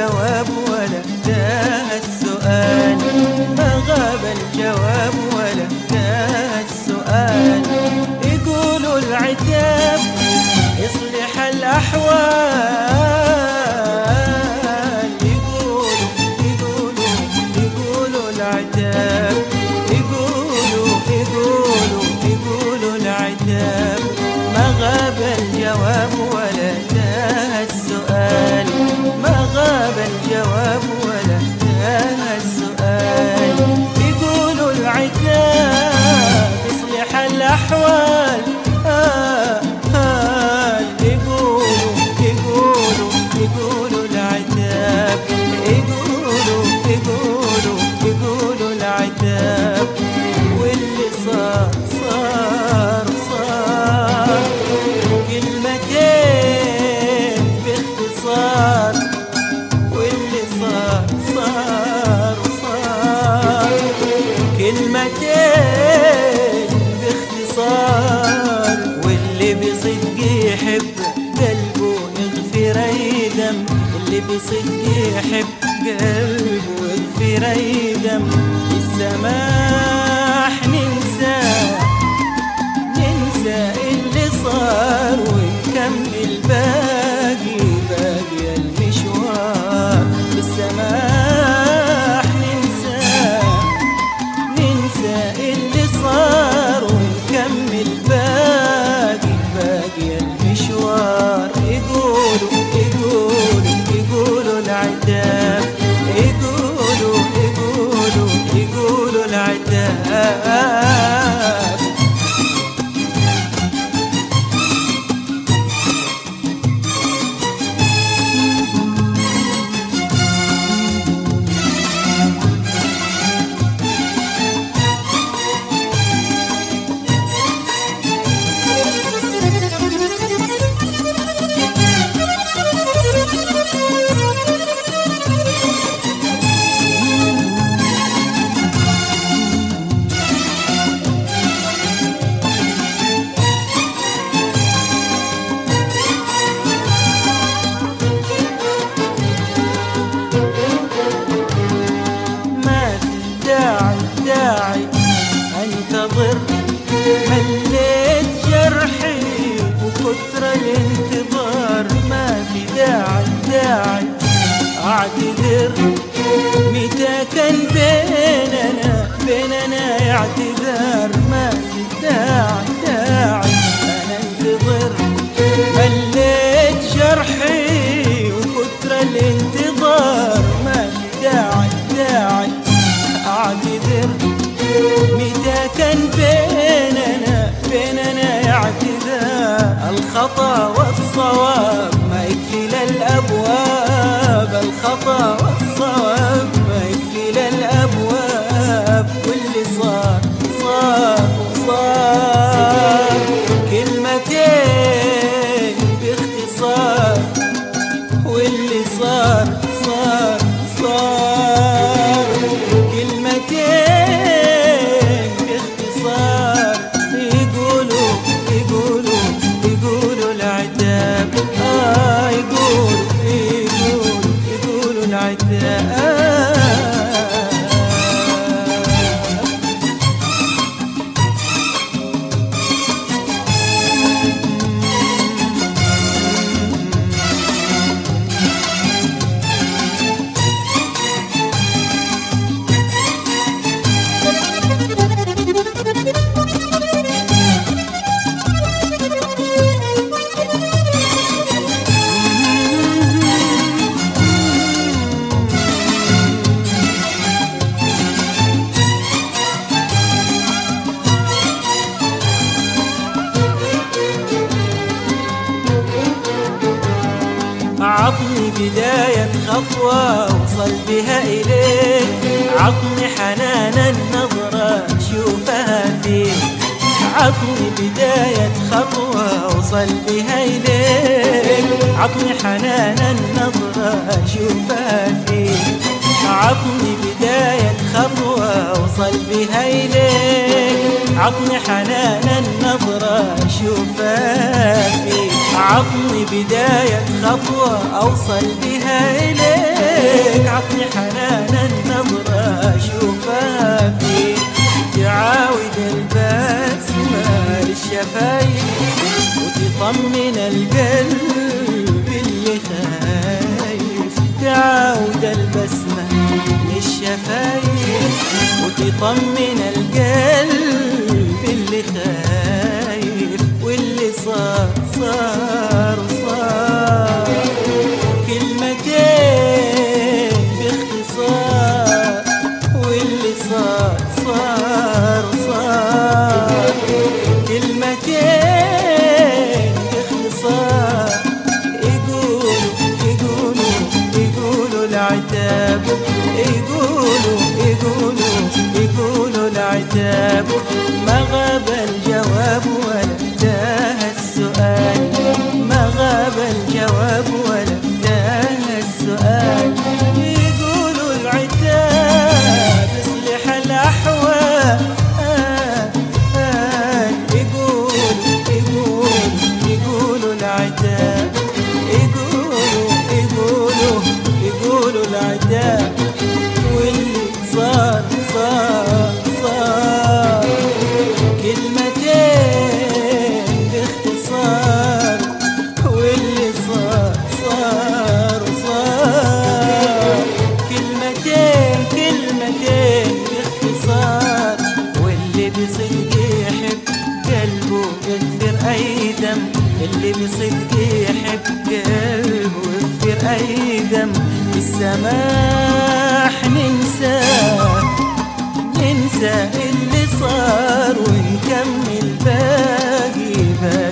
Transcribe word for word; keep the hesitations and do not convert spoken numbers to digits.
الجواب ولا انتهى السؤال، ما غاب الجواب ولا انتهى السؤال. يقولوا العتاب يصلح الأحوال، يقولوا يقولوا يقولوا العتاب، يقولوا يقولوا يقولوا العتاب، ما غاب الجواب ولا انتهى السؤال، ما غاب الجواب ولا انتهى السؤال. يقولوا العتاب يصلح الأحوال، آه آه يقولوا يقولوا يقولوا العتاب، يقولوا يقولوا يقولوا العتاب. واللي صار صار صار كلمتين باختصار، واللي صار صار صار كلمتين باختصار. واللي بصدق يحب قلبه يغفر أي ذنب، اللي بصدق يحب قلبه يغفر أي ذنب. السماح ننسى ننسى اللي صار ونكمل باقي باقي المشوار. بالسماح ننسى ننسى اللي صار ونكمل باقي باقي المشوار. يقولوا يقولوا يقولوا العتاب، يقولوا يقولوا يقولوا العتاب. داعي انتظر، مليت جرحي وكتر الانتظار. ما في داعي داعي اعتذر، متى كان بيننا بيننا اعتذار. ما في داعي داعي انا انتظر، مليت جرحي وكتر الانتظار. ما في داعي داعي اعتذر، متى كان بيننا بيننا اعتذار. الخطا والصواب ما يكفي للابواب، الخطا والصواب ما يكفي للابواب. واللي صار صار وصار كلمتين باختصار، واللي صار صار صار كلمتين باختصار. يقولوا يقولوا يقولوا العتاب، آه يقولوا يقولوا يقولوا العتاب. عطني بداية خطوة وصل بها إليك، عطني حنان النظرة شوفها فيك. عطني بداية خطوة وصل بها إليك، عطني حنان النظرة شوفها فيك. عطني بداية خطوة وصل بها إليك، عطني حنان النظرة شوفها فيك. عطني بداية خطوة أوصل بها إليك، عطني حنان النظرة أشوفها فيك، تعاود البسمة للشفايف وتطمن القلب اللي خايف، تعاود البسمة للشفايف وتطمن القلب اللي خايف، واللي صار صار صار كلمتين باختصار، واللي صار صار صار كلمتين باختصار، يقولوا يقولوا يقولوا العتاب، يقولوا يقولوا يقولوا العتاب، ما غاب الجواب ولا انتهى السؤال، ما غاب الجواب ولا انتهى السؤال، يقولوا العتاب يصلح الأحوال، آه آه يقولوا يقولوا يقولوا العتاب، يقولوا يقولوا يقولوا العتاب، واللي صار صار صار كلمتين باختصار، واللي صار صار صار كلمتين كلمتين باختصار، واللي بصدق يحب قلبه يغفر أي ذنب، اللي بصدق يحب قلبه يغفر أي ذنب، بالسماح ننسى ننسى اللي صار ونكمل باقي باقي.